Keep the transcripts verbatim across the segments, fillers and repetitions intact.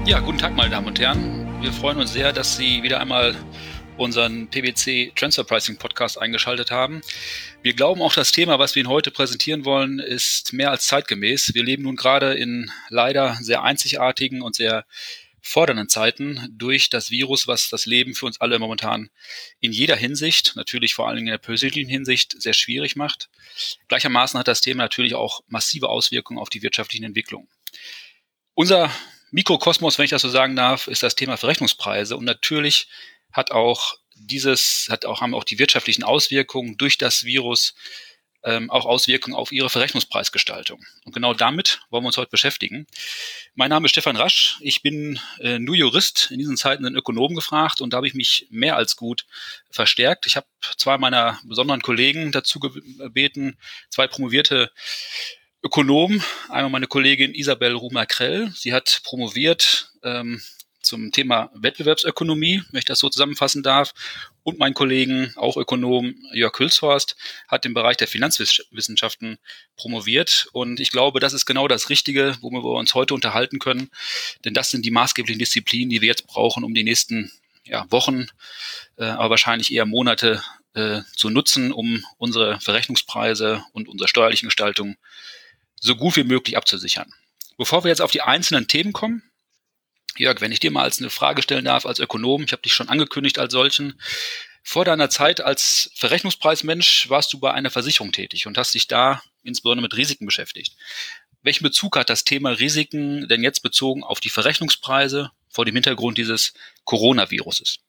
Ja, guten Tag, meine Damen und Herren. Wir freuen uns sehr, dass Sie wieder einmal unseren P W C Transfer Pricing Podcast eingeschaltet haben. Wir glauben auch, das Thema, was wir Ihnen heute präsentieren wollen, ist mehr als zeitgemäß. Wir leben nun gerade in leider sehr einzigartigen und sehr fordernden Zeiten durch das Virus, was das Leben für uns alle momentan in jeder Hinsicht, natürlich vor allen Dingen in der persönlichen Hinsicht, sehr schwierig macht. Gleichermaßen hat das Thema natürlich auch massive Auswirkungen auf die wirtschaftlichen Entwicklungen. Unser Mikrokosmos, wenn ich das so sagen darf, ist das Thema Verrechnungspreise. Und natürlich hat auch dieses, hat auch, haben auch die wirtschaftlichen Auswirkungen durch das Virus ähm, auch Auswirkungen auf ihre Verrechnungspreisgestaltung. Und genau damit wollen wir uns heute beschäftigen. Mein Name ist Stefan Rasch. Ich bin äh, nur Jurist. In diesen Zeiten sind Ökonomen gefragt und da habe ich mich mehr als gut verstärkt. Ich habe zwei meiner besonderen Kollegen dazu gebeten, zwei promovierte Ökonomen, einmal meine Kollegin Isabel Rumer-Krell. Sie hat promoviert ähm, zum Thema Wettbewerbsökonomie, wenn ich das so zusammenfassen darf. Und mein Kollegen, auch Ökonom Jörg Hülshorst, hat im Bereich der Finanzwissenschaften promoviert. Und ich glaube, das ist genau das Richtige, worüber wir uns heute unterhalten können. Denn das sind die maßgeblichen Disziplinen, die wir jetzt brauchen, um die nächsten ja, Wochen, äh, aber wahrscheinlich eher Monate äh, zu nutzen, um unsere Verrechnungspreise und unsere steuerlichen Gestaltung so gut wie möglich abzusichern. Bevor wir jetzt auf die einzelnen Themen kommen, Jörg, wenn ich dir mal als eine Frage stellen darf als Ökonom, ich habe dich schon angekündigt als solchen, vor deiner Zeit als Verrechnungspreismensch warst du bei einer Versicherung tätig und hast dich da insbesondere mit Risiken beschäftigt. Welchen Bezug hat das Thema Risiken denn jetzt bezogen auf die Verrechnungspreise vor dem Hintergrund dieses Coronaviruses?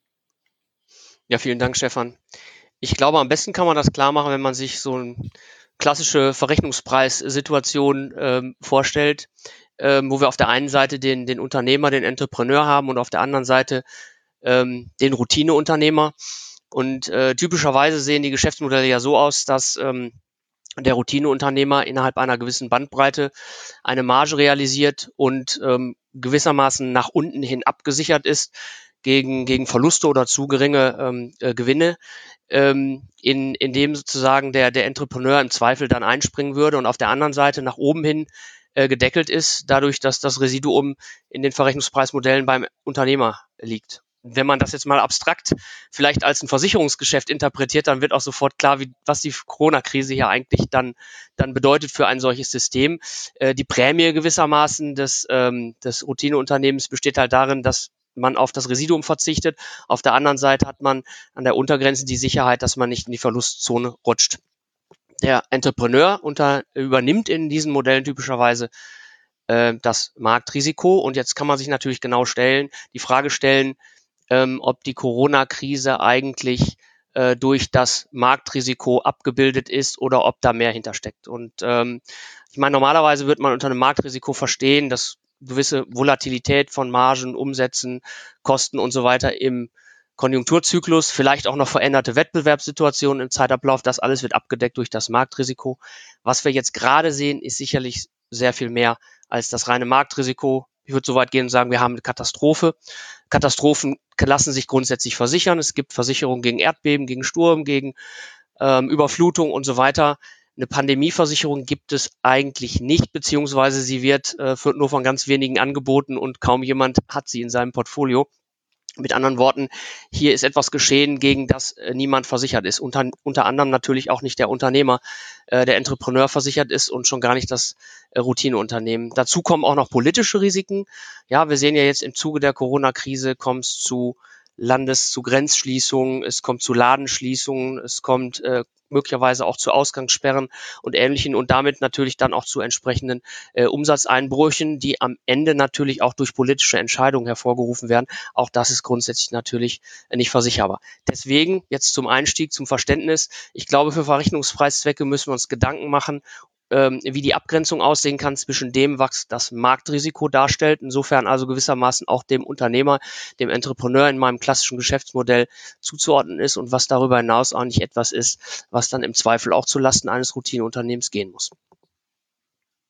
Ja, vielen Dank, Stefan. Ich glaube, am besten kann man das klar machen, wenn man sich so eine klassische Verrechnungspreissituation ähm, vorstellt, ähm, wo wir auf der einen Seite den, den Unternehmer, den Entrepreneur haben und auf der anderen Seite ähm, den Routineunternehmer. Und äh, typischerweise sehen die Geschäftsmodelle ja so aus, dass ähm, der Routineunternehmer innerhalb einer gewissen Bandbreite eine Marge realisiert und ähm, gewissermaßen nach unten hin abgesichert ist gegen, gegen Verluste oder zu geringe ähm, äh, Gewinne, ähm, in, in dem sozusagen der, der Entrepreneur im Zweifel dann einspringen würde und auf der anderen Seite nach oben hin äh, gedeckelt ist, dadurch, dass das Residuum in den Verrechnungspreismodellen beim Unternehmer liegt. Wenn man das jetzt mal abstrakt vielleicht als ein Versicherungsgeschäft interpretiert, dann wird auch sofort klar, wie, was die Corona-Krise hier eigentlich dann, dann bedeutet für ein solches System. Äh, die Prämie gewissermaßen des, ähm, des Routineunternehmens besteht halt darin, dass man auf das Residuum verzichtet. Auf der anderen Seite hat man an der Untergrenze die Sicherheit, dass man nicht in die Verlustzone rutscht. Der Entrepreneur unter, übernimmt in diesen Modellen typischerweise äh, das Marktrisiko. Und jetzt kann man sich natürlich genau stellen, die Frage stellen, ähm, ob die Corona-Krise eigentlich äh, durch das Marktrisiko abgebildet ist oder ob da mehr hintersteckt. Und ähm, ich meine, normalerweise wird man unter einem Marktrisiko verstehen, dass gewisse Volatilität von Margen, Umsätzen, Kosten und so weiter im Konjunkturzyklus, vielleicht auch noch veränderte Wettbewerbssituationen im Zeitablauf, das alles wird abgedeckt durch das Marktrisiko. Was wir jetzt gerade sehen, ist sicherlich sehr viel mehr als das reine Marktrisiko. Ich würde so weit gehen und sagen, wir haben eine Katastrophe. Katastrophen lassen sich grundsätzlich versichern. Es gibt Versicherungen gegen Erdbeben, gegen Sturm, gegen ähm, Überflutung und so weiter. Eine Pandemieversicherung gibt es eigentlich nicht, beziehungsweise sie wird äh, nur von ganz wenigen angeboten und kaum jemand hat sie in seinem Portfolio. Mit anderen Worten, hier ist etwas geschehen, gegen das äh, niemand versichert ist. Unter, unter anderem natürlich auch nicht der Unternehmer, äh, der Entrepreneur versichert ist und schon gar nicht das äh, Routineunternehmen. Dazu kommen auch noch politische Risiken. Ja, wir sehen ja jetzt im Zuge der Corona-Krise kommt es zu Landes-, zu Grenzschließungen, es kommt zu Ladenschließungen, es kommt äh, möglicherweise auch zu Ausgangssperren und Ähnlichen und damit natürlich dann auch zu entsprechenden äh, Umsatzeinbrüchen, die am Ende natürlich auch durch politische Entscheidungen hervorgerufen werden. Auch das ist grundsätzlich natürlich äh, nicht versicherbar. Deswegen jetzt zum Einstieg, zum Verständnis. Ich glaube, für Verrechnungspreiszwecke müssen wir uns Gedanken machen, ähm, wie die Abgrenzung aussehen kann zwischen dem, was das Marktrisiko darstellt, insofern also gewissermaßen auch dem Unternehmer, dem Entrepreneur in meinem klassischen Geschäftsmodell zuzuordnen ist und was darüber hinaus auch nicht etwas ist, was dann im Zweifel auch zulasten eines Routineunternehmens gehen muss.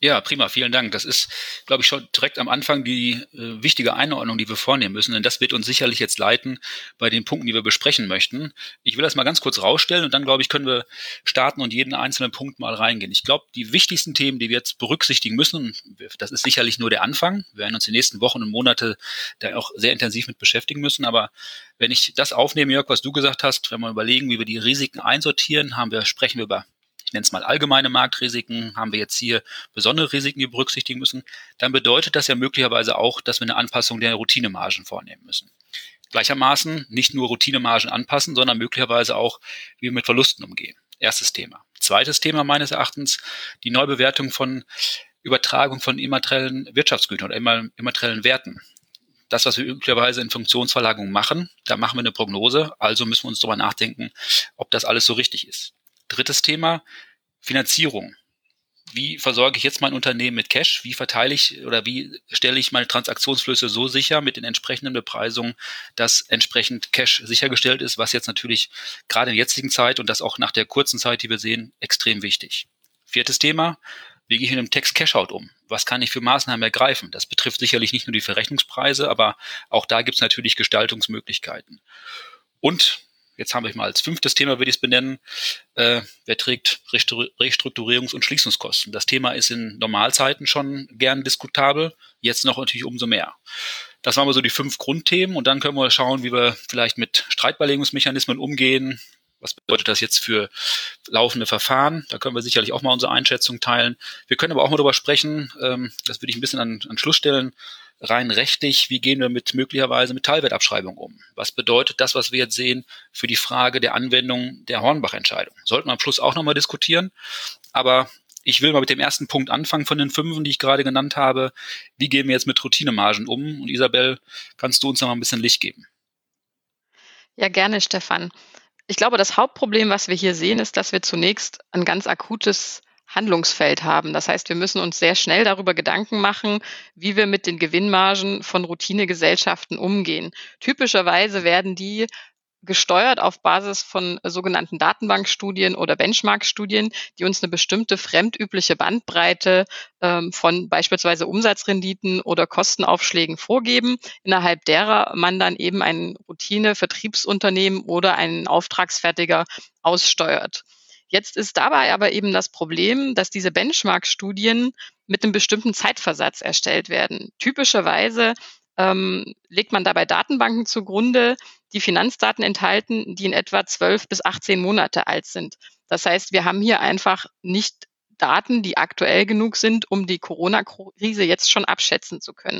Ja, prima, vielen Dank. Das ist, glaube ich, schon direkt am Anfang die äh, wichtige Einordnung, die wir vornehmen müssen, denn das wird uns sicherlich jetzt leiten bei den Punkten, die wir besprechen möchten. Ich will das mal ganz kurz rausstellen und dann, glaube ich, können wir starten und jeden einzelnen Punkt mal reingehen. Ich glaube, die wichtigsten Themen, die wir jetzt berücksichtigen müssen, das ist sicherlich nur der Anfang. Wir werden uns die nächsten Wochen und Monate da auch sehr intensiv mit beschäftigen müssen, aber wenn ich das aufnehme, Jörg, was du gesagt hast, wenn wir überlegen, wie wir die Risiken einsortieren, haben wir, sprechen wir über, ich nenne es mal allgemeine Marktrisiken, haben wir jetzt hier besondere Risiken, die wir berücksichtigen müssen, dann bedeutet das ja möglicherweise auch, dass wir eine Anpassung der Routinemargen vornehmen müssen. Gleichermaßen nicht nur Routinemargen anpassen, sondern möglicherweise auch, wie wir mit Verlusten umgehen. Erstes Thema. Zweites Thema meines Erachtens, die Neubewertung von Übertragung von immateriellen Wirtschaftsgütern oder immateriellen Werten. Das, was wir üblicherweise in Funktionsverlagerung machen, da machen wir eine Prognose, also müssen wir uns darüber nachdenken, ob das alles so richtig ist. Drittes Thema, Finanzierung. Wie versorge ich jetzt mein Unternehmen mit Cash? Wie verteile ich oder wie stelle ich meine Transaktionsflüsse so sicher mit den entsprechenden Bepreisungen, dass entsprechend Cash sichergestellt ist, was jetzt natürlich gerade in der jetzigen Zeit und das auch nach der kurzen Zeit, die wir sehen, extrem wichtig. Viertes Thema, wie gehe ich mit dem Text Cash-out um? Was kann ich für Maßnahmen ergreifen? Das betrifft sicherlich nicht nur die Verrechnungspreise, aber auch da gibt es natürlich Gestaltungsmöglichkeiten. Und jetzt haben wir mal als fünftes Thema, würde ich es benennen, äh, wer trägt Restrukturierungs- und Schließungskosten? Das Thema ist in Normalzeiten schon gern diskutabel, jetzt noch natürlich umso mehr. Das waren mal so die fünf Grundthemen und dann können wir schauen, wie wir vielleicht mit Streitbeilegungsmechanismen umgehen. Was bedeutet das jetzt für laufende Verfahren? Da können wir sicherlich auch mal unsere Einschätzung teilen. Wir können aber auch mal darüber sprechen, ähm, das würde ich ein bisschen an, an Schluss stellen, rein rechtlich, wie gehen wir mit möglicherweise mit Teilwertabschreibung um? Was bedeutet das, was wir jetzt sehen, für die Frage der Anwendung der Hornbach-Entscheidung? Sollten wir am Schluss auch nochmal diskutieren. Aber ich will mal mit dem ersten Punkt anfangen von den fünf, die ich gerade genannt habe. Wie gehen wir jetzt mit Routinemargen um? Und Isabel, kannst du uns noch mal ein bisschen Licht geben? Ja, gerne, Stefan. Ich glaube, das Hauptproblem, was wir hier sehen, ist, dass wir zunächst ein ganz akutes Handlungsfeld haben. Das heißt, wir müssen uns sehr schnell darüber Gedanken machen, wie wir mit den Gewinnmargen von Routinegesellschaften umgehen. Typischerweise werden die gesteuert auf Basis von sogenannten Datenbankstudien oder Benchmark-Studien, die uns eine bestimmte fremdübliche Bandbreite ähm, von beispielsweise Umsatzrenditen oder Kostenaufschlägen vorgeben, innerhalb derer man dann eben ein Routine-Vertriebsunternehmen oder einen Auftragsfertiger aussteuert. Jetzt ist dabei aber eben das Problem, dass diese Benchmark-Studien mit einem bestimmten Zeitversatz erstellt werden. Typischerweise ähm, legt man dabei Datenbanken zugrunde, die Finanzdaten enthalten, die in etwa zwölf bis achtzehn Monate alt sind. Das heißt, wir haben hier einfach nicht Daten, die aktuell genug sind, um die Corona-Krise jetzt schon abschätzen zu können.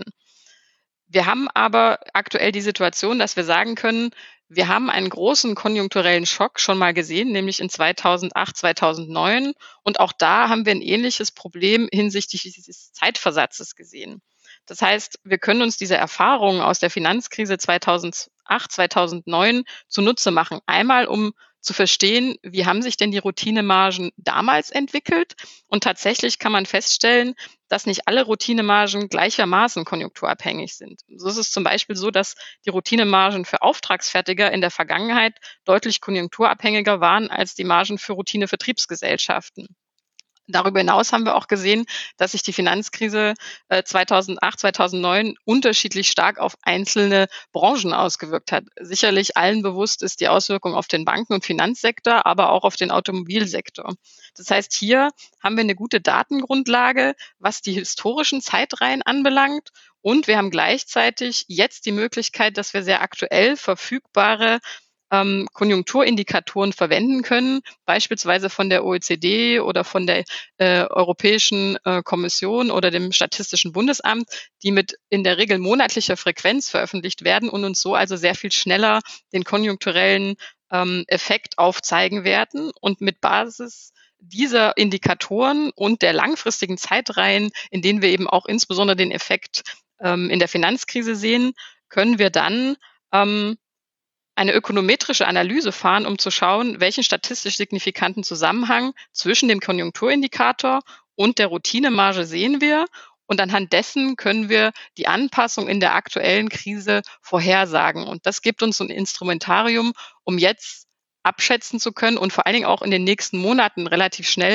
Wir haben aber aktuell die Situation, dass wir sagen können, wir haben einen großen konjunkturellen Schock schon mal gesehen, nämlich in zweitausendacht, zweitausendneun. Und auch da haben wir ein ähnliches Problem hinsichtlich dieses Zeitversatzes gesehen. Das heißt, wir können uns diese Erfahrungen aus der Finanzkrise zweitausendacht, zweitausendneun zunutze machen. Einmal, um zu verstehen, wie haben sich denn die Routinemargen damals entwickelt? Und tatsächlich kann man feststellen, dass nicht alle Routinemargen gleichermaßen konjunkturabhängig sind. So ist es zum Beispiel so, dass die Routinemargen für Auftragsfertiger in der Vergangenheit deutlich konjunkturabhängiger waren als die Margen für Routinevertriebsgesellschaften. Darüber hinaus haben wir auch gesehen, dass sich die Finanzkrise äh, zweitausendacht, zweitausendneun unterschiedlich stark auf einzelne Branchen ausgewirkt hat. Sicherlich allen bewusst ist die Auswirkung auf den Banken- und Finanzsektor, aber auch auf den Automobilsektor. Das heißt, hier haben wir eine gute Datengrundlage, was die historischen Zeitreihen anbelangt. Und wir haben gleichzeitig jetzt die Möglichkeit, dass wir sehr aktuell verfügbare ähm, Konjunkturindikatoren verwenden können, beispielsweise von der O E C D oder von der äh, Europäischen äh, Kommission oder dem Statistischen Bundesamt, die mit in der Regel monatlicher Frequenz veröffentlicht werden und uns so also sehr viel schneller den konjunkturellen ähm, Effekt aufzeigen werden. Und mit Basis dieser Indikatoren und der langfristigen Zeitreihen, in denen wir eben auch insbesondere den Effekt ähm, in der Finanzkrise sehen, können wir dann ähm, eine ökonometrische Analyse fahren, um zu schauen, welchen statistisch signifikanten Zusammenhang zwischen dem Konjunkturindikator und der Routinemarge sehen wir. Und anhand dessen können wir die Anpassung in der aktuellen Krise vorhersagen. Und das gibt uns ein Instrumentarium, um jetzt abschätzen zu können und vor allen Dingen auch in den nächsten Monaten relativ schnell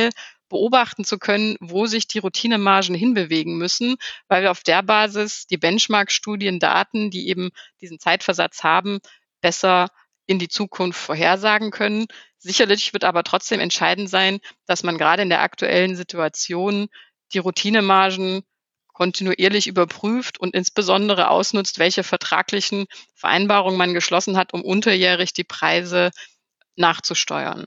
beobachten zu können, wo sich die Routinemargen hinbewegen müssen, weil wir auf der Basis die Benchmark-Studiendaten, die eben diesen Zeitversatz haben, besser in die Zukunft vorhersagen können. Sicherlich wird aber trotzdem entscheidend sein, dass man gerade in der aktuellen Situation die Routinemargen kontinuierlich überprüft und insbesondere ausnutzt, welche vertraglichen Vereinbarungen man geschlossen hat, um unterjährig die Preise nachzusteuern.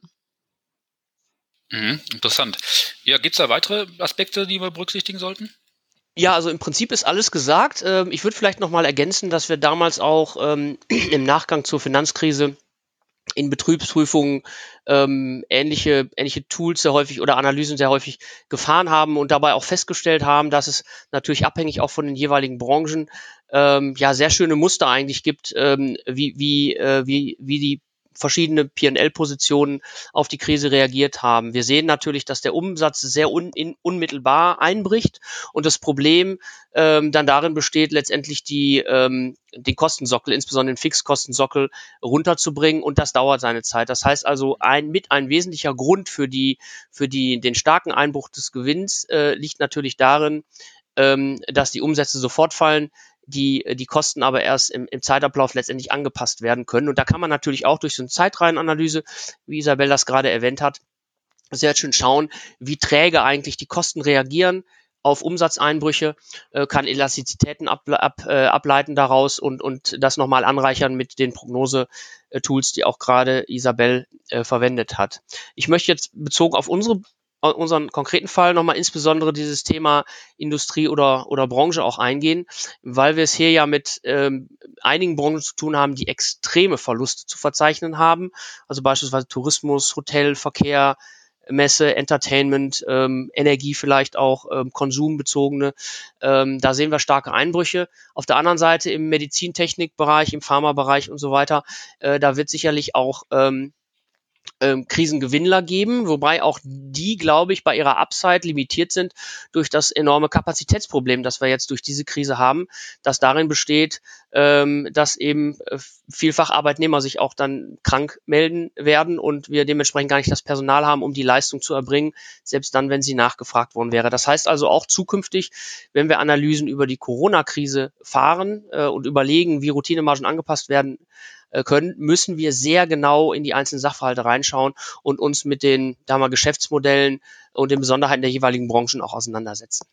Mhm, interessant. Ja, gibt es da weitere Aspekte, die wir berücksichtigen sollten? Ja, also im Prinzip ist alles gesagt. Ähm, ich würde vielleicht nochmal ergänzen, dass wir damals auch ähm, im Nachgang zur Finanzkrise in Betriebsprüfungen ähm, ähnliche, ähnliche Tools sehr häufig oder Analysen sehr häufig gefahren haben und dabei auch festgestellt haben, dass es natürlich abhängig auch von den jeweiligen Branchen ähm, ja sehr schöne Muster eigentlich gibt, ähm, wie, wie, äh, wie, wie die verschiedene P und L-Positionen auf die Krise reagiert haben. Wir sehen natürlich, dass der Umsatz sehr un, in, unmittelbar einbricht und das Problem ähm, dann darin besteht, letztendlich die, ähm, den Kostensockel, insbesondere den Fixkostensockel, runterzubringen und das dauert seine Zeit. Das heißt also, ein mit ein wesentlicher Grund für die für die den starken Einbruch des Gewinns äh, liegt natürlich darin, ähm, dass die Umsätze sofort fallen, die die Kosten aber erst im, im Zeitablauf letztendlich angepasst werden können. Und da kann man natürlich auch durch so eine Zeitreihenanalyse, wie Isabel das gerade erwähnt hat, sehr schön schauen, wie träge eigentlich die Kosten reagieren auf Umsatzeinbrüche, äh, kann Elastizitäten ab, ab, äh, ableiten daraus und, und das nochmal anreichern mit den Prognose-Tools, die auch gerade Isabel äh, verwendet hat. Ich möchte jetzt bezogen auf unsere unseren konkreten Fall nochmal insbesondere dieses Thema Industrie oder, oder Branche auch eingehen, weil wir es hier ja mit ähm, einigen Branchen zu tun haben, die extreme Verluste zu verzeichnen haben. Also beispielsweise Tourismus, Hotel, Verkehr, Messe, Entertainment, ähm, Energie vielleicht auch, ähm, konsumbezogene. Ähm, da sehen wir starke Einbrüche. Auf der anderen Seite im Medizintechnikbereich, im Pharmabereich und so weiter, äh, da wird sicherlich auch ähm, ähm, Krisengewinnler geben, wobei auch die, glaube ich, bei ihrer Upside limitiert sind durch das enorme Kapazitätsproblem, das wir jetzt durch diese Krise haben, das darin besteht, ähm, dass eben äh, vielfach Arbeitnehmer sich auch dann krank melden werden und wir dementsprechend gar nicht das Personal haben, um die Leistung zu erbringen, selbst dann, wenn sie nachgefragt worden wäre. Das heißt also auch zukünftig, wenn wir Analysen über die Corona-Krise fahren äh, und überlegen, wie Routinemargen angepasst werden können, müssen wir sehr genau in die einzelnen Sachverhalte reinschauen und uns mit den da mal Geschäftsmodellen und den Besonderheiten der jeweiligen Branchen auch auseinandersetzen.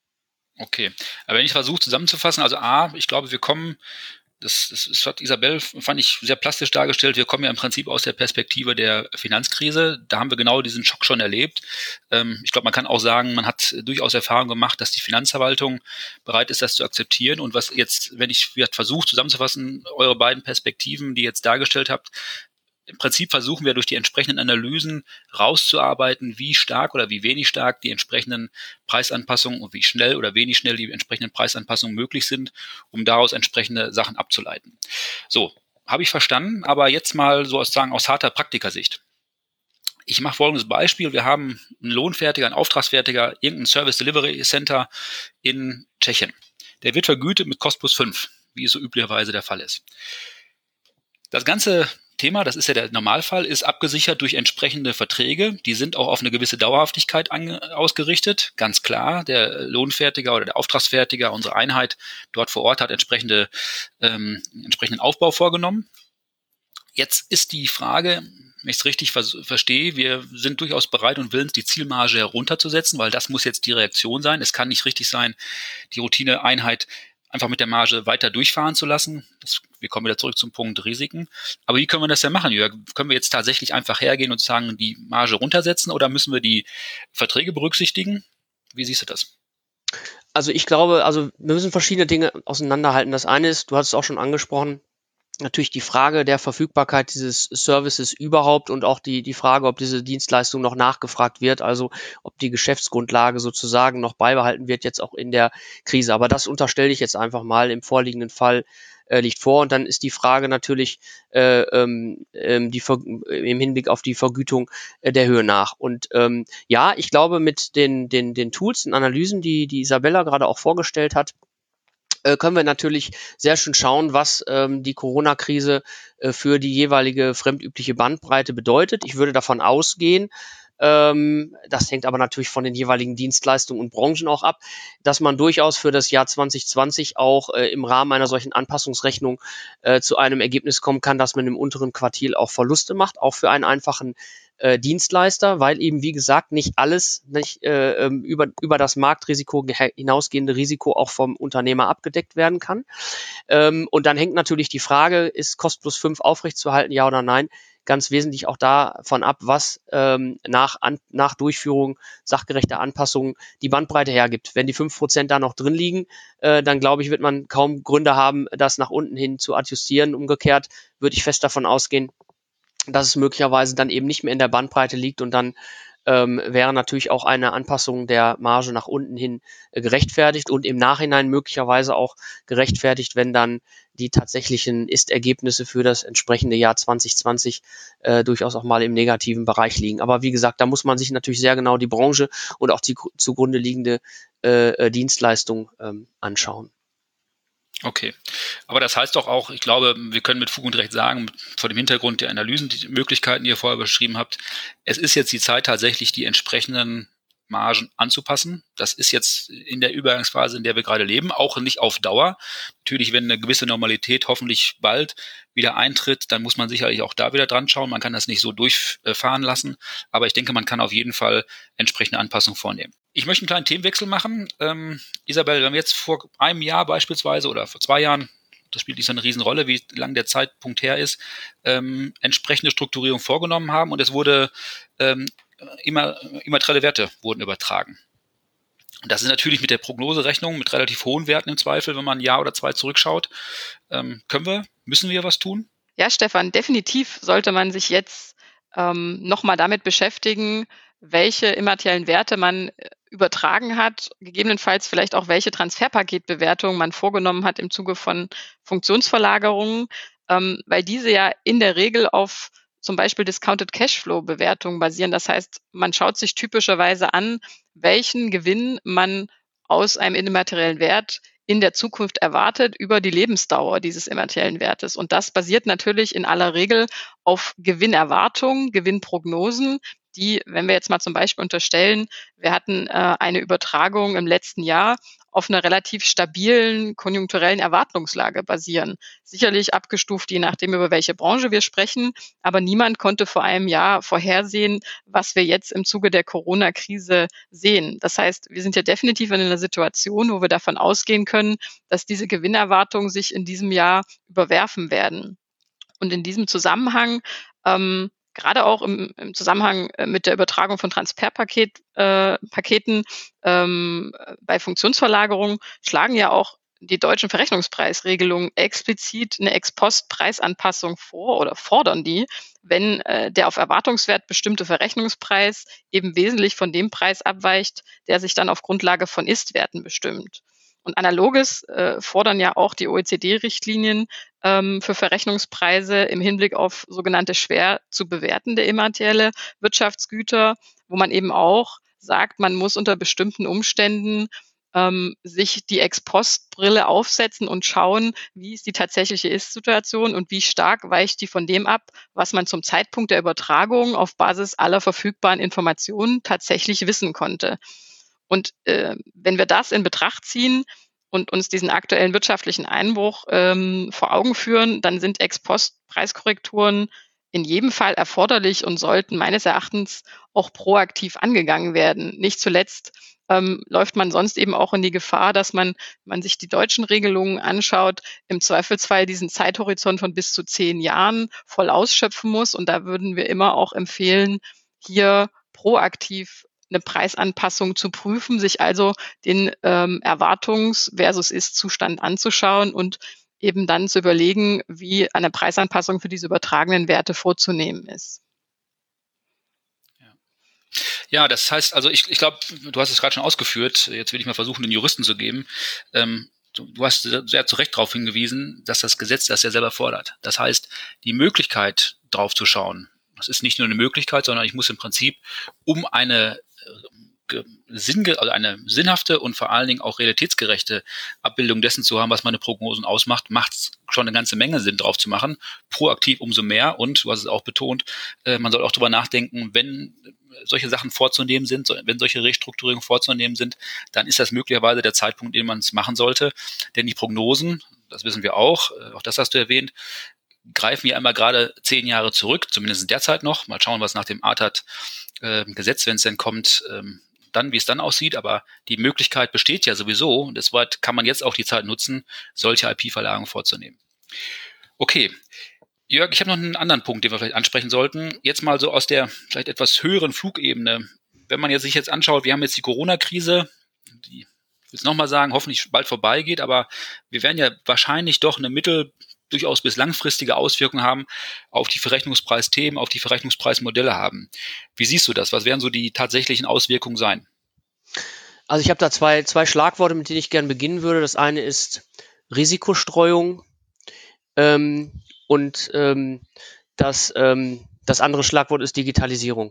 Okay, aber wenn ich versuche zusammenzufassen, also A, ich glaube, wir kommen, das, das, das hat Isabel, fand ich, sehr plastisch dargestellt, wir kommen ja im Prinzip aus der Perspektive der Finanzkrise, da haben wir genau diesen Schock schon erlebt. Ähm, ich glaube, man kann auch sagen, man hat durchaus Erfahrung gemacht, dass die Finanzverwaltung bereit ist, das zu akzeptieren und was jetzt, wenn ich versuche zusammenzufassen, eure beiden Perspektiven, die ihr jetzt dargestellt habt, im Prinzip versuchen wir durch die entsprechenden Analysen rauszuarbeiten, wie stark oder wie wenig stark die entsprechenden Preisanpassungen und wie schnell oder wenig schnell die entsprechenden Preisanpassungen möglich sind, um daraus entsprechende Sachen abzuleiten. So, habe ich verstanden, aber jetzt mal sozusagen aus harter Praktikersicht. Ich mache folgendes Beispiel. Wir haben einen Lohnfertiger, einen Auftragsfertiger, irgendein Service Delivery Center in Tschechien. Der wird vergütet mit Cost plus fünf, wie es so üblicherweise der Fall ist. Das ganze Thema, das ist ja der Normalfall, ist abgesichert durch entsprechende Verträge. Die sind auch auf eine gewisse Dauerhaftigkeit ange- ausgerichtet. Ganz klar, der Lohnfertiger oder der Auftragsfertiger, unsere Einheit dort vor Ort hat entsprechende, ähm, entsprechenden Aufbau vorgenommen. Jetzt ist die Frage, wenn ich es richtig vers- verstehe, wir sind durchaus bereit und willens, die Zielmarge herunterzusetzen, weil das muss jetzt die Reaktion sein. Es kann nicht richtig sein, die Routineeinheit einfach mit der Marge weiter durchfahren zu lassen. Das, wir kommen wieder zurück zum Punkt Risiken. Aber wie können wir das denn machen, Jörg? Können wir jetzt tatsächlich einfach hergehen und sagen, die Marge runtersetzen oder müssen wir die Verträge berücksichtigen? Wie siehst du das? Also ich glaube, also wir müssen verschiedene Dinge auseinanderhalten. Das eine ist, du hast es auch schon angesprochen, natürlich die Frage der Verfügbarkeit dieses Services überhaupt und auch die, die Frage, ob diese Dienstleistung noch nachgefragt wird, also ob die Geschäftsgrundlage sozusagen noch beibehalten wird, jetzt auch in der Krise. Aber das unterstelle ich jetzt einfach mal im vorliegenden Fall äh, liegt vor. Und dann ist die Frage natürlich äh, ähm, die Ver- im Hinblick auf die Vergütung äh, der Höhe nach. Und ähm, ja, ich glaube, mit den, den, den Tools und Analysen, die, die Isabella gerade auch vorgestellt hat, können wir natürlich sehr schön schauen, was ähm, die Corona-Krise äh, für die jeweilige fremdübliche Bandbreite bedeutet. Ich würde davon ausgehen, Ähm, das hängt aber natürlich von den jeweiligen Dienstleistungen und Branchen auch ab, dass man durchaus für das Jahr zwanzig zwanzig auch äh, im Rahmen einer solchen Anpassungsrechnung äh, zu einem Ergebnis kommen kann, dass man im unteren Quartil auch Verluste macht, auch für einen einfachen äh, Dienstleister, weil eben, wie gesagt, nicht alles nicht, äh, über, über das Marktrisiko hinausgehende Risiko auch vom Unternehmer abgedeckt werden kann. Ähm, und dann hängt natürlich die Frage, ist Cost plus fünf aufrechtzuerhalten, ja oder nein? Ganz wesentlich auch davon ab, was ähm, nach, an, nach Durchführung sachgerechter Anpassungen die Bandbreite hergibt. Wenn die fünf Prozent da noch drin liegen, äh, dann glaube ich, wird man kaum Gründe haben, das nach unten hin zu adjustieren. Umgekehrt würde ich fest davon ausgehen, dass es möglicherweise dann eben nicht mehr in der Bandbreite liegt und dann ähm, wäre natürlich auch eine Anpassung der Marge nach unten hin äh, gerechtfertigt und im Nachhinein möglicherweise auch gerechtfertigt, wenn dann die tatsächlichen Ist-Ergebnisse für das entsprechende Jahr zwanzig zwanzig äh, durchaus auch mal im negativen Bereich liegen. Aber wie gesagt, da muss man sich natürlich sehr genau die Branche und auch die zugrunde liegende äh, Dienstleistung ähm, anschauen. Okay, aber das heißt doch auch, ich glaube, wir können mit Fug und Recht sagen, vor dem Hintergrund der Analysen, die Möglichkeiten, die ihr vorher beschrieben habt, es ist jetzt die Zeit tatsächlich, die entsprechenden Margen anzupassen. Das ist jetzt in der Übergangsphase, in der wir gerade leben, auch nicht auf Dauer. Natürlich, wenn eine gewisse Normalität hoffentlich bald wieder eintritt, dann muss man sicherlich auch da wieder dran schauen. Man kann das nicht so durchfahren lassen, aber ich denke, man kann auf jeden Fall entsprechende Anpassungen vornehmen. Ich möchte einen kleinen Themenwechsel machen. Ähm, Isabel, wenn wir jetzt vor einem Jahr beispielsweise oder vor zwei Jahren, das spielt nicht so eine Riesenrolle, wie lang der Zeitpunkt her ist, ähm, entsprechende Strukturierung vorgenommen haben und es wurde ähm, immer immaterielle Werte wurden übertragen. Und das ist natürlich mit der Prognoserechnung mit relativ hohen Werten im Zweifel, wenn man ein Jahr oder zwei zurückschaut. Ähm, können wir, müssen wir was tun? Ja, Stefan, definitiv sollte man sich jetzt ähm, nochmal damit beschäftigen, welche immateriellen Werte man übertragen hat, gegebenenfalls vielleicht auch welche Transferpaketbewertung man vorgenommen hat im Zuge von Funktionsverlagerungen, ähm, weil diese ja in der Regel auf zum Beispiel Discounted Cashflow-Bewertungen basieren. Das heißt, man schaut sich typischerweise an, welchen Gewinn man aus einem immateriellen Wert in der Zukunft erwartet über die Lebensdauer dieses immateriellen Wertes. Und das basiert natürlich in aller Regel auf Gewinnerwartungen, Gewinnprognosen, die, wenn wir jetzt mal zum Beispiel unterstellen, wir hatten äh, eine Übertragung im letzten Jahr auf einer relativ stabilen konjunkturellen Erwartungslage basieren. Sicherlich abgestuft, je nachdem, über welche Branche wir sprechen, aber niemand konnte vor einem Jahr vorhersehen, was wir jetzt im Zuge der Corona-Krise sehen. Das heißt, wir sind ja definitiv in einer Situation, wo wir davon ausgehen können, dass diese Gewinnerwartungen sich in diesem Jahr überwerfen werden. Und in diesem Zusammenhang ähm, gerade auch im, im Zusammenhang mit der Übertragung von Transferpaketen äh, Paketen, ähm, bei Funktionsverlagerungen schlagen ja auch die deutschen Verrechnungspreisregelungen explizit eine Ex-Post-Preisanpassung vor oder fordern die, wenn äh, der auf Erwartungswert bestimmte Verrechnungspreis eben wesentlich von dem Preis abweicht, der sich dann auf Grundlage von Ist-Werten bestimmt. Und analoges äh, fordern ja auch die O E C D-Richtlinien ähm, für Verrechnungspreise im Hinblick auf sogenannte schwer zu bewertende immaterielle Wirtschaftsgüter, wo man eben auch sagt, man muss unter bestimmten Umständen ähm, sich die Ex-Post-Brille aufsetzen und schauen, wie ist die tatsächliche Ist-Situation und wie stark weicht die von dem ab, was man zum Zeitpunkt der Übertragung auf Basis aller verfügbaren Informationen tatsächlich wissen konnte. Und äh, wenn wir das in Betracht ziehen und uns diesen aktuellen wirtschaftlichen Einbruch ähm, vor Augen führen, dann sind Ex-Post-Preiskorrekturen in jedem Fall erforderlich und sollten meines Erachtens auch proaktiv angegangen werden. Nicht zuletzt ähm, läuft man sonst eben auch in die Gefahr, dass man, wenn man sich die deutschen Regelungen anschaut, im Zweifelsfall diesen Zeithorizont von bis zu zehn Jahren voll ausschöpfen muss. Und da würden wir immer auch empfehlen, hier proaktiv eine Preisanpassung zu prüfen, sich also den ähm, Erwartungs- versus Ist-Zustand anzuschauen und eben dann zu überlegen, wie eine Preisanpassung für diese übertragenen Werte vorzunehmen ist. Ja, ja, das heißt, also ich, ich glaube, du hast es gerade schon ausgeführt, jetzt will ich mal versuchen, den Juristen zu geben. Ähm, du, du hast sehr zu Recht darauf hingewiesen, dass das Gesetz das ja selber fordert. Das heißt, die Möglichkeit, drauf zu schauen, das ist nicht nur eine Möglichkeit, sondern ich muss im Prinzip, um eine Sinn, also eine sinnhafte und vor allen Dingen auch realitätsgerechte Abbildung dessen zu haben, was meine Prognosen ausmacht, macht es schon eine ganze Menge Sinn, drauf zu machen. Proaktiv umso mehr und, du hast es auch betont, äh, man soll auch darüber nachdenken, wenn solche Sachen vorzunehmen sind, wenn solche Restrukturierungen vorzunehmen sind, dann ist das möglicherweise der Zeitpunkt, in dem man es machen sollte. Denn die Prognosen, das wissen wir auch, auch das hast du erwähnt, greifen ja immer gerade zehn Jahre zurück, zumindest derzeit noch. Mal schauen, was nach dem A T A T-Gesetz, wenn es denn kommt, ähm, dann, wie es dann aussieht. Aber die Möglichkeit besteht ja sowieso. Und deshalb kann man jetzt auch die Zeit nutzen, solche I P-Verlagerungen vorzunehmen. Okay. Jörg, ich habe noch einen anderen Punkt, den wir vielleicht ansprechen sollten. Jetzt mal so aus der vielleicht etwas höheren Flugebene. Wenn man jetzt sich jetzt anschaut, wir haben jetzt die Corona-Krise, die, ich will es nochmal sagen, hoffentlich bald vorbeigeht, aber wir werden ja wahrscheinlich doch eine mittel- durchaus bis langfristige Auswirkungen haben auf die Verrechnungspreisthemen, auf die Verrechnungspreismodelle haben. Wie siehst du das? Was werden so die tatsächlichen Auswirkungen sein? Also ich habe da zwei, zwei Schlagworte, mit denen ich gerne beginnen würde. Das eine ist Risikostreuung ähm, und ähm, das, ähm, das andere Schlagwort ist Digitalisierung.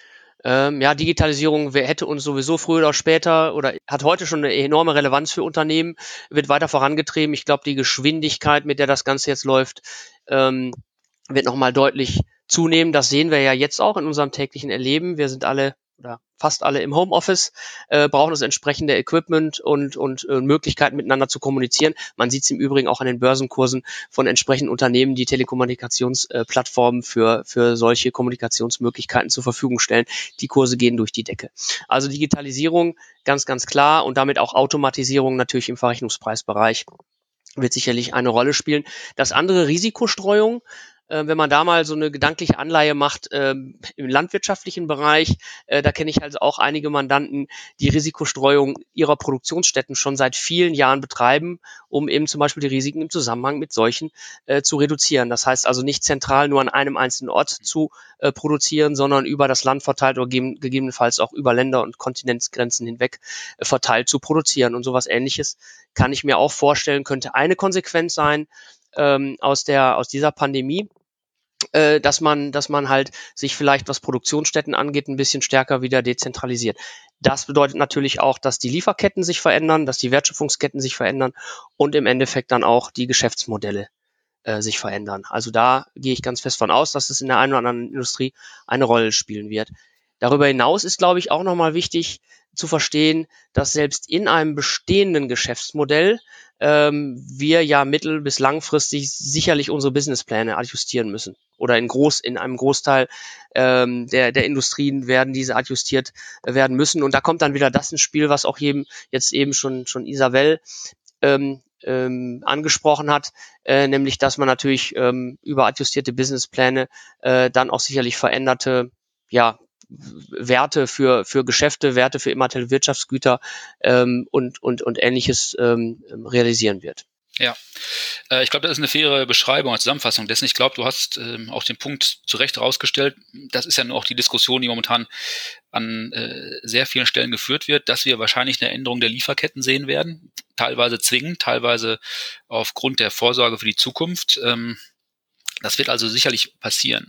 Ähm, ja, Digitalisierung wer hätte uns sowieso früher oder später oder hat heute schon eine enorme Relevanz für Unternehmen, wird weiter vorangetrieben. Ich glaube, die Geschwindigkeit, mit der das Ganze jetzt läuft, ähm, wird nochmal deutlich zunehmen. Das sehen wir ja jetzt auch in unserem täglichen Erleben. Wir sind alle oder fast alle im Homeoffice, äh, brauchen das entsprechende Equipment und, und äh, Möglichkeiten miteinander zu kommunizieren. Man sieht es im Übrigen auch an den Börsenkursen von entsprechenden Unternehmen, die Telekommunikationsplattformen äh, für, für solche Kommunikationsmöglichkeiten zur Verfügung stellen. Die Kurse gehen durch die Decke. Also Digitalisierung ganz, ganz klar und damit auch Automatisierung natürlich im Verrechnungspreisbereich wird sicherlich eine Rolle spielen. Das andere Risikostreuung. Äh, wenn man da mal so eine gedankliche Anleihe macht ähm, im landwirtschaftlichen Bereich, äh, da kenne ich also auch einige Mandanten, die Risikostreuung ihrer Produktionsstätten schon seit vielen Jahren betreiben, um eben zum Beispiel die Risiken im Zusammenhang mit Seuchen äh, zu reduzieren. Das heißt also nicht zentral nur an einem einzelnen Ort zu äh, produzieren, sondern über das Land verteilt oder gegen, gegebenenfalls auch über Länder- und Kontinentsgrenzen hinweg äh, verteilt zu produzieren. Und sowas Ähnliches kann ich mir auch vorstellen, könnte eine Konsequenz sein, Ähm, aus der aus dieser Pandemie, äh, dass man dass man halt sich vielleicht, was Produktionsstätten angeht, ein bisschen stärker wieder dezentralisiert. Das bedeutet natürlich auch, dass die Lieferketten sich verändern, dass die Wertschöpfungsketten sich verändern und im Endeffekt dann auch die Geschäftsmodelle äh, sich verändern. Also da gehe ich ganz fest von aus, dass es in der einen oder anderen Industrie eine Rolle spielen wird. Darüber hinaus ist, glaube ich, auch nochmal wichtig zu verstehen, dass selbst in einem bestehenden Geschäftsmodell ähm, wir ja mittel- bis langfristig sicherlich unsere Businesspläne adjustieren müssen. Oder in groß, in einem Großteil ähm, der, der Industrien werden diese adjustiert werden müssen. Und da kommt dann wieder das ins Spiel, was auch eben jetzt eben schon, schon Isabel ähm, ähm, angesprochen hat, äh, nämlich, dass man natürlich ähm, über adjustierte Businesspläne äh, dann auch sicherlich veränderte, ja, Werte für für Geschäfte, Werte für immaterielle Wirtschaftsgüter ähm, und und und Ähnliches ähm, realisieren wird. Ja, äh, ich glaube, das ist eine faire Beschreibung, eine Zusammenfassung dessen. Ich glaube, du hast ähm, auch den Punkt zu Recht herausgestellt. Das ist ja nur auch die Diskussion, die momentan an äh, sehr vielen Stellen geführt wird, dass wir wahrscheinlich eine Änderung der Lieferketten sehen werden, teilweise zwingend, teilweise aufgrund der Vorsorge für die Zukunft. Ähm, das wird also sicherlich passieren.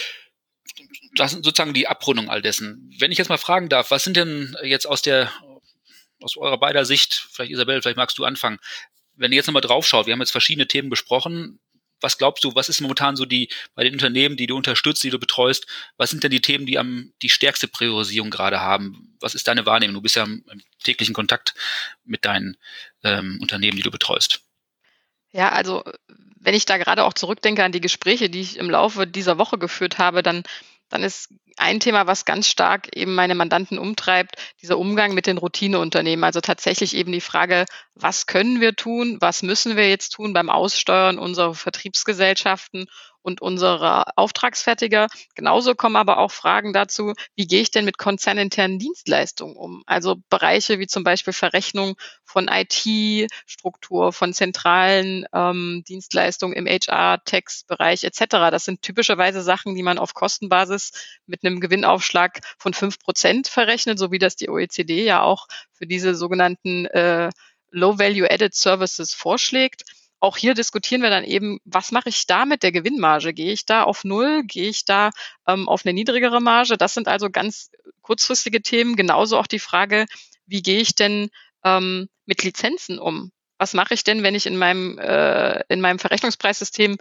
Das sind sozusagen die Abrundung all dessen. Wenn ich jetzt mal fragen darf, was sind denn jetzt aus der, aus eurer beider Sicht, vielleicht Isabel, vielleicht magst du anfangen, wenn ihr jetzt nochmal drauf schaut, wir haben jetzt verschiedene Themen besprochen, was glaubst du, was ist momentan so die, bei den Unternehmen, die du unterstützt, die du betreust, was sind denn die Themen, die am, die stärkste Priorisierung gerade haben? Was ist deine Wahrnehmung? Du bist ja im, im täglichen Kontakt mit deinen ähm, Unternehmen, die du betreust. Ja, also wenn ich da gerade auch zurückdenke an die Gespräche, die ich im Laufe dieser Woche geführt habe, dann dann ist ein Thema, was ganz stark eben meine Mandanten umtreibt, dieser Umgang mit den Routineunternehmen. Also tatsächlich eben die Frage, was können wir tun, was müssen wir jetzt tun beim Aussteuern unserer Vertriebsgesellschaften und unserer Auftragsfertiger. Genauso kommen aber auch Fragen dazu, wie gehe ich denn mit konzerninternen Dienstleistungen um? Also Bereiche wie zum Beispiel Verrechnung von I T-Struktur, von zentralen ähm, Dienstleistungen im H R-Tax-Bereich et cetera. Das sind typischerweise Sachen, die man auf Kostenbasis mit einem Gewinnaufschlag von fünf Prozent verrechnet, so wie das die O E C D ja auch für diese sogenannten äh, Low-Value-Added Services vorschlägt. Auch hier diskutieren wir dann eben, was mache ich da mit der Gewinnmarge? Gehe ich da auf Null? Gehe ich da ähm, auf eine niedrigere Marge? Das sind also ganz kurzfristige Themen. Genauso auch die Frage, wie gehe ich denn ähm, mit Lizenzen um? Was mache ich denn, wenn ich in meinem, äh, in meinem Verrechnungspreissystem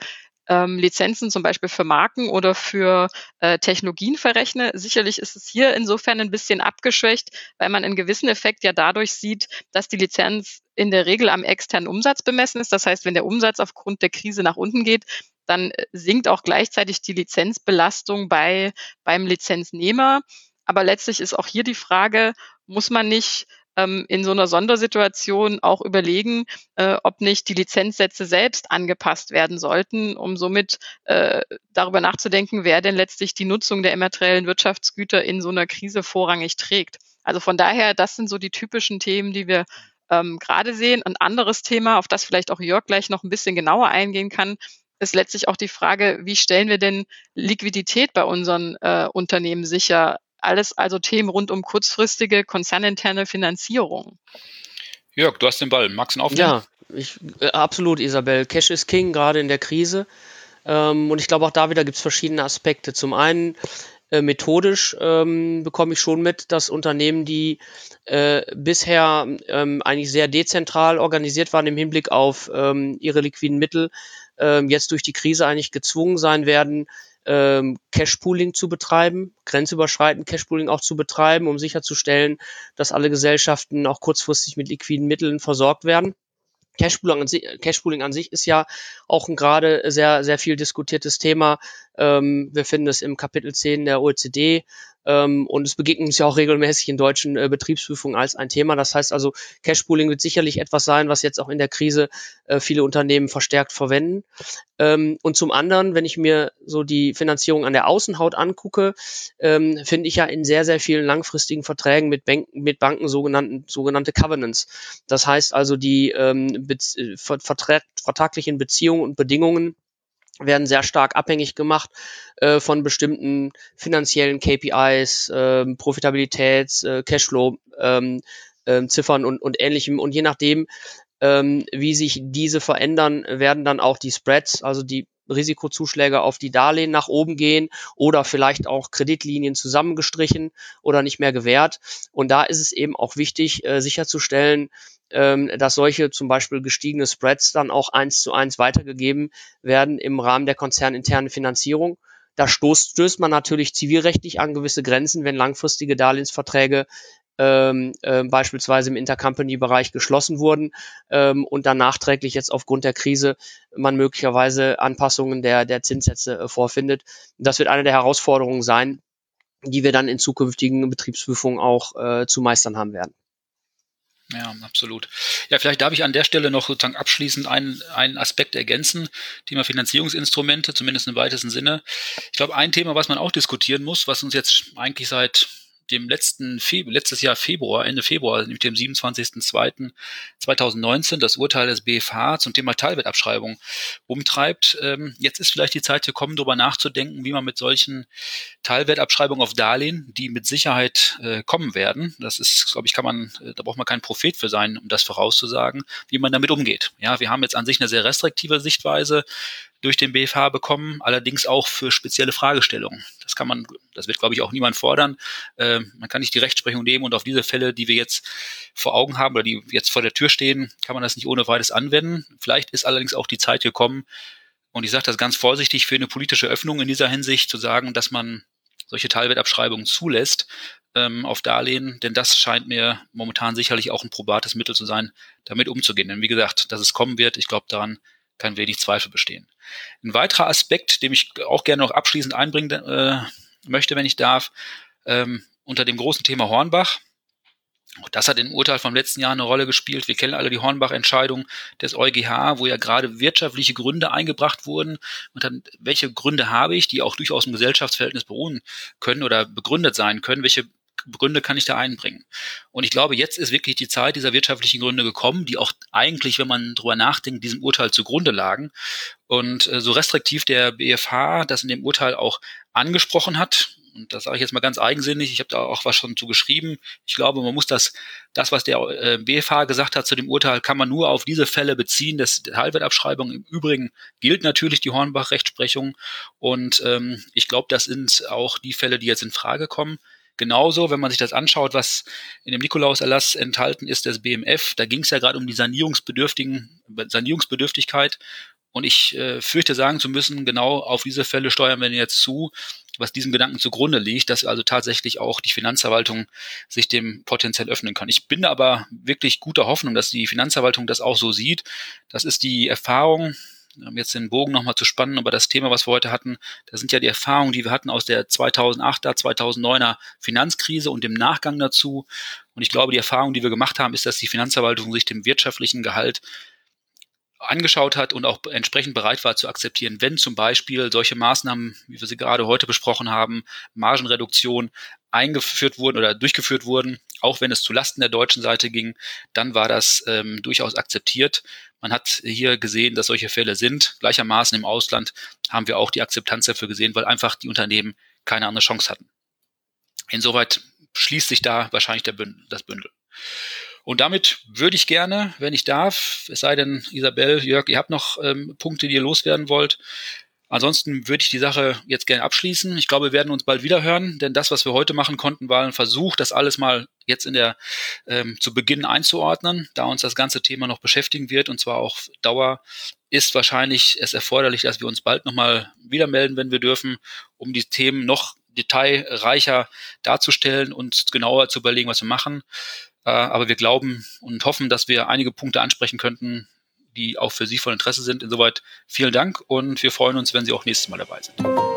ähm, Lizenzen zum Beispiel für Marken oder für äh, Technologien verrechne. Sicherlich ist es hier insofern ein bisschen abgeschwächt, weil man einen gewissen Effekt ja dadurch sieht, dass die Lizenz in der Regel am externen Umsatz bemessen ist. Das heißt, wenn der Umsatz aufgrund der Krise nach unten geht, dann sinkt auch gleichzeitig die Lizenzbelastung bei, beim Lizenznehmer. Aber letztlich ist auch hier die Frage, muss man nicht ähm, in so einer Sondersituation auch überlegen, äh, ob nicht die Lizenzsätze selbst angepasst werden sollten, um somit äh, darüber nachzudenken, wer denn letztlich die Nutzung der immateriellen Wirtschaftsgüter in so einer Krise vorrangig trägt. Also von daher, das sind so die typischen Themen, die wir ähm, gerade sehen. Ein anderes Thema, auf das vielleicht auch Jörg gleich noch ein bisschen genauer eingehen kann, ist letztlich auch die Frage, wie stellen wir denn Liquidität bei unseren äh, Unternehmen sicher? Alles also Themen rund um kurzfristige konzerninterne Finanzierung. Jörg, du hast den Ball. Magst du ihn aufnehmen? Ja, ich, äh, absolut, Isabel. Cash is King, gerade in der Krise. Ähm, und ich glaube, auch da wieder gibt es verschiedene Aspekte. Zum einen äh, methodisch ähm, bekomme ich schon mit, dass Unternehmen, die äh, bisher ähm, eigentlich sehr dezentral organisiert waren im Hinblick auf ähm, ihre liquiden Mittel, ähm, jetzt durch die Krise eigentlich gezwungen sein werden, ähm, Cashpooling zu betreiben, grenzüberschreitend Cashpooling auch zu betreiben, um sicherzustellen, dass alle Gesellschaften auch kurzfristig mit liquiden Mitteln versorgt werden. Cashpooling an, sich, Cashpooling an sich ist ja auch ein gerade sehr, sehr viel diskutiertes Thema. Ähm, wir finden es im Kapitel zehn der O E C D ähm, und es begegnet uns ja auch regelmäßig in deutschen äh, Betriebsprüfungen als ein Thema. Das heißt also, Cashpooling wird sicherlich etwas sein, was jetzt auch in der Krise äh, viele Unternehmen verstärkt verwenden. Ähm, und zum anderen, wenn ich mir so die Finanzierung an der Außenhaut angucke, ähm, finde ich ja in sehr, sehr vielen langfristigen Verträgen mit Banken, mit Banken sogenannten, sogenannte Covenants. Das heißt also, die ähm, be- vertrag- vertraglichen Beziehungen und Bedingungen werden sehr stark abhängig gemacht äh, von bestimmten finanziellen K P Is, äh, Profitabilitäts, äh, Cashflow, ähm, äh, Ziffern und, und ähnlichem. Und je nachdem, ähm, wie sich diese verändern, werden dann auch die Spreads, also die Risikozuschläge auf die Darlehen nach oben gehen oder vielleicht auch Kreditlinien zusammengestrichen oder nicht mehr gewährt. Und da ist es eben auch wichtig, äh, sicherzustellen, ähm, dass solche zum Beispiel gestiegene Spreads dann auch eins zu eins weitergegeben werden im Rahmen der konzerninternen Finanzierung. Da stoßt, stößt man natürlich zivilrechtlich an gewisse Grenzen, wenn langfristige Darlehensverträge ähm, äh, beispielsweise im Intercompany-Bereich geschlossen wurden ähm, und dann nachträglich jetzt aufgrund der Krise man möglicherweise Anpassungen der, der Zinssätze äh, vorfindet. Das wird eine der Herausforderungen sein, die wir dann in zukünftigen Betriebsprüfungen auch äh, zu meistern haben werden. Ja, absolut. Ja, vielleicht darf ich an der Stelle noch sozusagen abschließend einen, einen Aspekt ergänzen, Thema Finanzierungsinstrumente, zumindest im weitesten Sinne. Ich glaube, ein Thema, was man auch diskutieren muss, was uns jetzt eigentlich seit dem letzten Fe- letztes Jahr Februar, Ende Februar, nämlich dem siebenundzwanzigsten zweiten zweitausendneunzehn, das Urteil des B F H zum Thema Teilwertabschreibung umtreibt. Ähm, jetzt ist vielleicht die Zeit gekommen, darüber nachzudenken, wie man mit solchen Teilwertabschreibungen auf Darlehen, die mit Sicherheit äh, kommen werden, das ist, glaube ich, kann man, äh, da braucht man kein Prophet für sein, um das vorauszusagen, wie man damit umgeht. Ja, wir haben jetzt an sich eine sehr restriktive Sichtweise durch den B F H bekommen, allerdings auch für spezielle Fragestellungen. Das kann man, das wird, glaube ich, auch niemand fordern. Äh, man kann nicht die Rechtsprechung nehmen und auf diese Fälle, die wir jetzt vor Augen haben oder die jetzt vor der Tür stehen, kann man das nicht ohne weiteres anwenden. Vielleicht ist allerdings auch die Zeit gekommen, und ich sage das ganz vorsichtig, für eine politische Öffnung in dieser Hinsicht zu sagen, dass man solche Teilwertabschreibungen zulässt ähm, auf Darlehen, denn das scheint mir momentan sicherlich auch ein probates Mittel zu sein, damit umzugehen. Denn wie gesagt, dass es kommen wird, ich glaube, daran kann wenig Zweifel bestehen. Ein weiterer Aspekt, den ich auch gerne noch abschließend einbringen äh, möchte, wenn ich darf, ähm, unter dem großen Thema Hornbach. Auch das hat im Urteil vom letzten Jahr eine Rolle gespielt. Wir kennen alle die Hornbach-Entscheidung des EuGH, wo ja gerade wirtschaftliche Gründe eingebracht wurden. Und dann, welche Gründe habe ich, die auch durchaus im Gesellschaftsverhältnis beruhen können oder begründet sein können? Welche Gründe kann ich da einbringen? Und ich glaube, jetzt ist wirklich die Zeit dieser wirtschaftlichen Gründe gekommen, die auch eigentlich, wenn man drüber nachdenkt, diesem Urteil zugrunde lagen. Und äh, so restriktiv der B F H das in dem Urteil auch angesprochen hat, und das sage ich jetzt mal ganz eigensinnig, ich habe da auch was schon zu geschrieben, ich glaube, man muss das, das, was der äh, B F H gesagt hat zu dem Urteil, kann man nur auf diese Fälle beziehen, das Teilwertabschreibung. Im Übrigen gilt natürlich die Hornbach-Rechtsprechung, und ähm, ich glaube, das sind auch die Fälle, die jetzt in Frage kommen. Genauso, wenn man sich das anschaut, was in dem Nikolauserlass enthalten ist, des B M F, da ging es ja gerade um die Sanierungsbedürftigen, Sanierungsbedürftigkeit. Und ich äh, fürchte sagen zu müssen, genau auf diese Fälle steuern wir jetzt zu, was diesem Gedanken zugrunde liegt, dass also tatsächlich auch die Finanzverwaltung sich dem potenziell öffnen kann. Ich bin aber wirklich guter Hoffnung, dass die Finanzverwaltung das auch so sieht. Das ist die Erfahrung, um jetzt den Bogen nochmal zu spannen, aber das Thema, was wir heute hatten, das sind ja die Erfahrungen, die wir hatten aus der zweitausendachter, zweitausenddeuner Finanzkrise und dem Nachgang dazu. Und ich glaube, die Erfahrung, die wir gemacht haben, ist, dass die Finanzverwaltung sich dem wirtschaftlichen Gehalt angeschaut hat und auch entsprechend bereit war zu akzeptieren, wenn zum Beispiel solche Maßnahmen, wie wir sie gerade heute besprochen haben, Margenreduktion, eingeführt wurden oder durchgeführt wurden, auch wenn es zu Lasten der deutschen Seite ging, dann war das ähm, durchaus akzeptiert. Man hat hier gesehen, dass solche Fälle sind. Gleichermaßen im Ausland haben wir auch die Akzeptanz dafür gesehen, weil einfach die Unternehmen keine andere Chance hatten. Insoweit schließt sich da wahrscheinlich der Bündel, das Bündel. Und damit würde ich gerne, wenn ich darf, es sei denn, Isabel, Jörg, ihr habt noch ähm, Punkte, die ihr loswerden wollt. Ansonsten würde ich die Sache jetzt gerne abschließen. Ich glaube, wir werden uns bald wieder hören, denn das, was wir heute machen konnten, war ein Versuch, das alles mal jetzt in der ähm, zu Beginn einzuordnen, da uns das ganze Thema noch beschäftigen wird und zwar auch Dauer, ist wahrscheinlich es erforderlich, dass wir uns bald nochmal wieder melden, wenn wir dürfen, um die Themen noch detailreicher darzustellen und genauer zu überlegen, was wir machen. Äh, aber wir glauben und hoffen, dass wir einige Punkte ansprechen könnten, die auch für Sie von Interesse sind. Insoweit vielen Dank und wir freuen uns, wenn Sie auch nächstes Mal dabei sind.